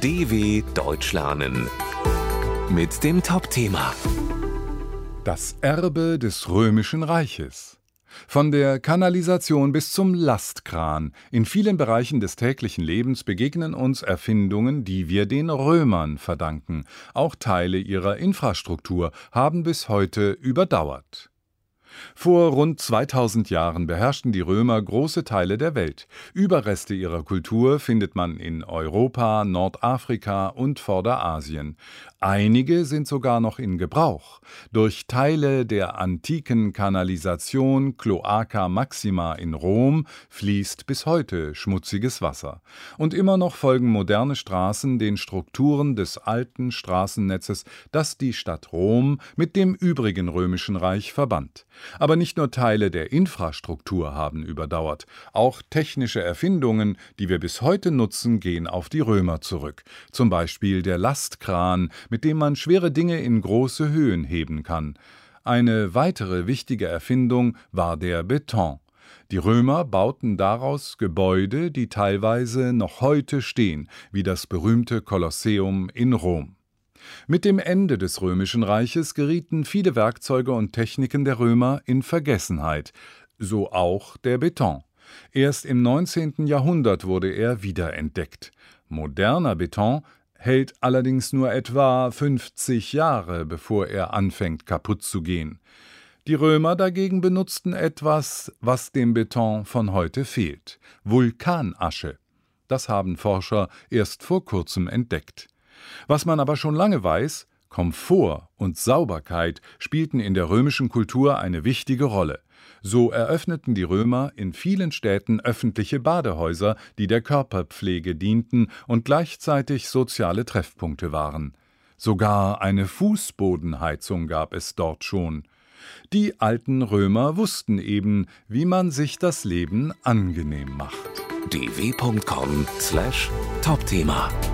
DW Deutsch lernen mit dem Top-Thema Das Erbe des Römischen Reiches. Von der Kanalisation bis zum Lastkran. In vielen Bereichen des täglichen Lebens begegnen uns Erfindungen, die wir den Römern verdanken. Auch Teile ihrer Infrastruktur haben bis heute überdauert. Vor rund 2000 Jahren beherrschten die Römer große Teile der Welt. Überreste ihrer Kultur findet man in Europa, Nordafrika und Vorderasien. Einige sind sogar noch in Gebrauch. Durch Teile der antiken Kanalisation Cloaca Maxima in Rom fließt bis heute schmutziges Wasser. Und immer noch folgen moderne Straßen den Strukturen des alten Straßennetzes, das die Stadt Rom mit dem übrigen römischen Reich verband. Aber nicht nur Teile der Infrastruktur haben überdauert. Auch technische Erfindungen, die wir bis heute nutzen, gehen auf die Römer zurück. Zum Beispiel der Lastkran, mit dem man schwere Dinge in große Höhen heben kann. Eine weitere wichtige Erfindung war der Beton. Die Römer bauten daraus Gebäude, die teilweise noch heute stehen, wie das berühmte Kolosseum in Rom. Mit dem Ende des Römischen Reiches gerieten viele Werkzeuge und Techniken der Römer in Vergessenheit, so auch der Beton. Erst im 19. Jahrhundert wurde er wiederentdeckt. Moderner Beton hält allerdings nur etwa 50 Jahre, bevor er anfängt kaputt zu gehen. Die Römer dagegen benutzten etwas, was dem Beton von heute fehlt: Vulkanasche. Das haben Forscher erst vor kurzem entdeckt. Was man aber schon lange weiß: Komfort und Sauberkeit spielten in der römischen Kultur eine wichtige Rolle. So eröffneten die Römer in vielen Städten öffentliche Badehäuser, die der Körperpflege dienten und gleichzeitig soziale Treffpunkte waren. Sogar eine Fußbodenheizung gab es dort schon. Die alten Römer wussten eben, wie man sich das Leben angenehm macht. dw.com/Topthema